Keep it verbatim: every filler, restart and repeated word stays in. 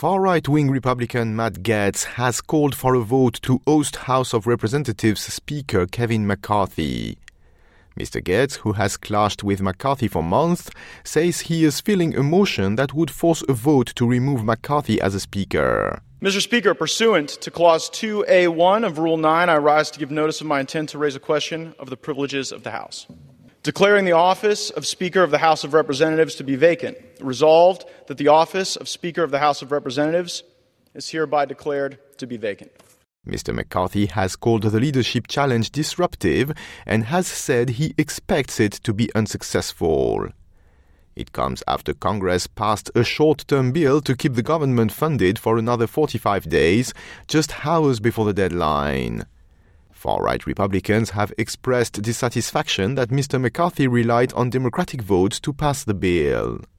Far-right-wing Republican Matt Gaetz has called for a vote to oust House of Representatives Speaker Kevin McCarthy. Mister Gaetz, who has clashed with McCarthy for months, says he is feeling a motion that would force a vote to remove McCarthy as a Speaker. Mister Speaker, pursuant to Clause two A one of Rule nine, I rise to give notice of my intent to raise a question of the privileges of the House. Declaring the office of Speaker of the House of Representatives to be vacant. Resolved that the office of Speaker of the House of Representatives is hereby declared to be vacant. Mister McCarthy has called the leadership challenge disruptive and has said he expects it to be unsuccessful. It comes after Congress passed a short-term bill to keep the government funded for another forty-five days, just hours before the deadline. Far-right Republicans have expressed dissatisfaction that Mister McCarthy relied on Democratic votes to pass the bill.